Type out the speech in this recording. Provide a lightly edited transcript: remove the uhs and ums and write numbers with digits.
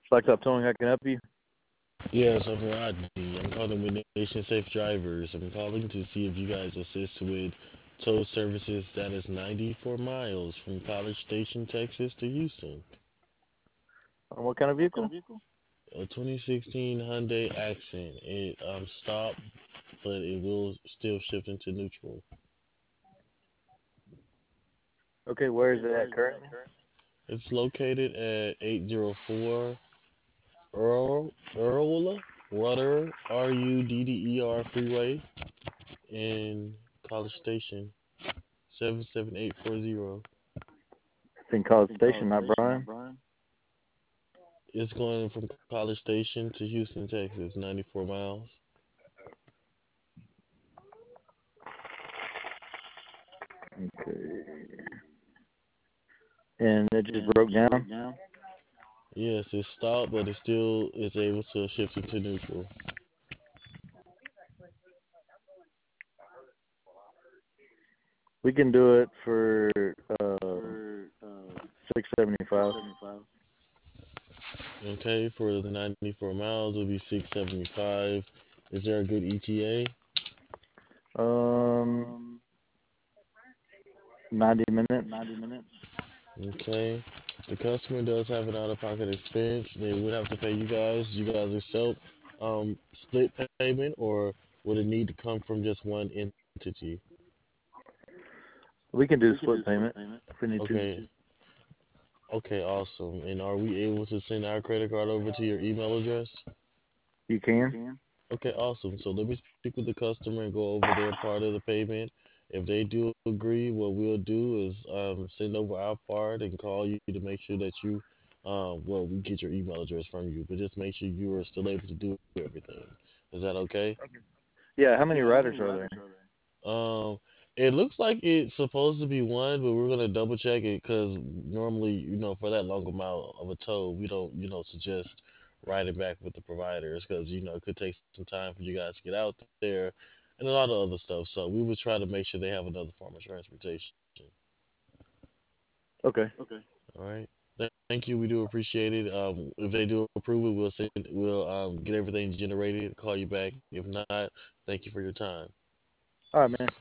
Blacktop Towing, how can I help you? Yes, I'm Rodney. I'm calling with Nation Safe Drivers. I'm calling to see if you guys assist with tow services that is 94 miles from College Station, Texas to Houston. On what kind of vehicle? A 2016 Hyundai Accent. It stopped, but it will still shift into neutral. Okay, where is it at currently? It's located at 804 Earl Rudder Freeway in College Station 77840. It's in College Station, not Bryan. It's going from College Station to Houston, Texas, 94 miles. Okay. And it just broke down? Yes, it's stopped, but it still is able to shift into neutral. We can do it for uh 675. Okay, for the 94 miles, it'll be 675. Is there a good ETA? Um 90 minutes. Okay. The customer does have an out-of-pocket expense. They would have to pay you guys. You guys accept split payment, or would it need to come from just one entity? We can do split payment if we need to. Okay. Okay, awesome. And are we able to send our credit card over to your email address? You can? Okay, awesome. So let me speak with the customer and go over their part of the payment. If they do agree, what we'll do is send over our part and call you to make sure that well, we get your email address from you, but just make sure you are still able to do everything. Is that okay? Yeah, how many riders are there? Um, it looks like it's supposed to be one, but we're gonna double check it because normally, for that long amount of a tow, we don't, suggest riding back with the providers because it could take some time for you guys to get out there and a lot of other stuff. So we would try to make sure they have another form of transportation. Okay. All right. Thank you. We do appreciate it. If they do approve it, we'll get everything generated, call you back. If not, thank you for your time. All right, man.